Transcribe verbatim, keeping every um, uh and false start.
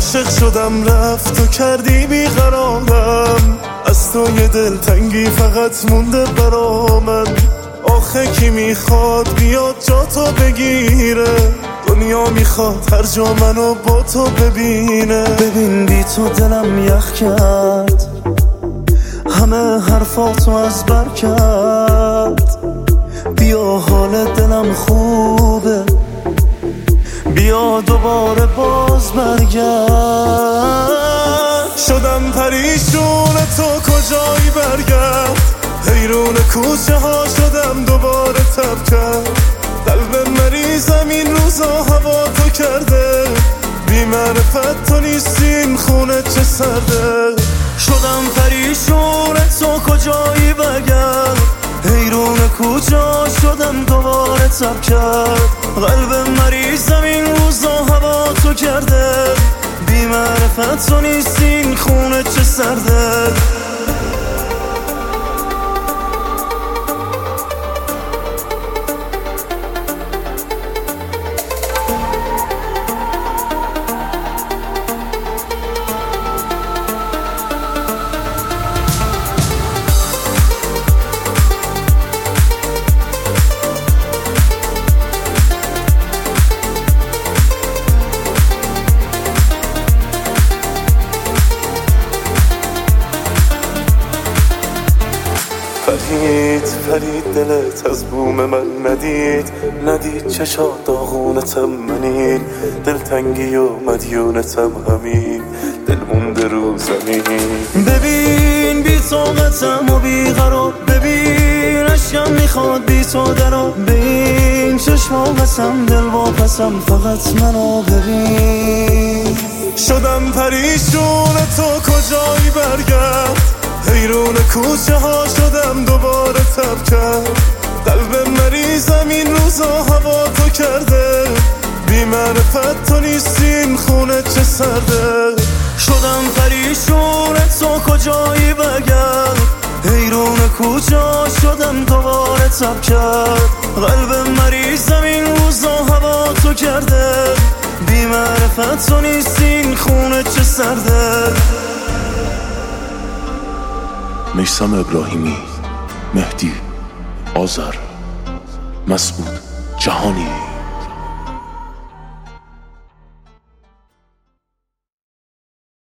عاشق شدم رفت و کردی بیقرارم، از تو یه دلتنگی فقط مونده برامن. آخه کی میخواد بیاد جا تو بگیره، دنیا میخواد هر جا منو با تو ببینه. ببین بی تو دلم یخ کرد، همه حرفاتو از بر کرد. بیا حال دلم خوبه، بیا دوباره باز برگرد. شدم پریشون تو کجایی برگرد، حیرون کوچه ها شدم دوباره تب کرد. قلب مریضم این روزا هوا تو کرده، بی معرفت تو نیستین خونه چه سرده. شدم پریشون تو کجایی برگرد، حیرون کوچه ها شدم دوباره تب کرد. قلب مریضم این روزا هوا تو کرده، بی معرفت تو نیستین خونه چه سرده. فرید فرید دلت از بوم من ندید، ندید چشات داغونتم منین. دلتنگی و مدیونتم همین، دل مونده رو زمین. ببین بی طاقتم و بیقرار، ببین عشقم میخواد بی تو درا. ببین چشما قسم دل واپسم، فقط منو ببین. شدم پریشون تو کجایی برگرد، حیرون کوچه ها شدم دوباره تب کرد. قلب مریضم این روزا هوا تو کرده، بی معرفت تو نیستین خونه چه سرده. شدم پریشون تو کجایی برگرد، حیرون کوچه ها شدم دوباره تب کرد. قلب مریضم این روزا هوا تو کرده، بی معرفت تو نیستین خونه چه سرده. میثم ابراهیمی، مهدی، آذر، مسعود جهانی.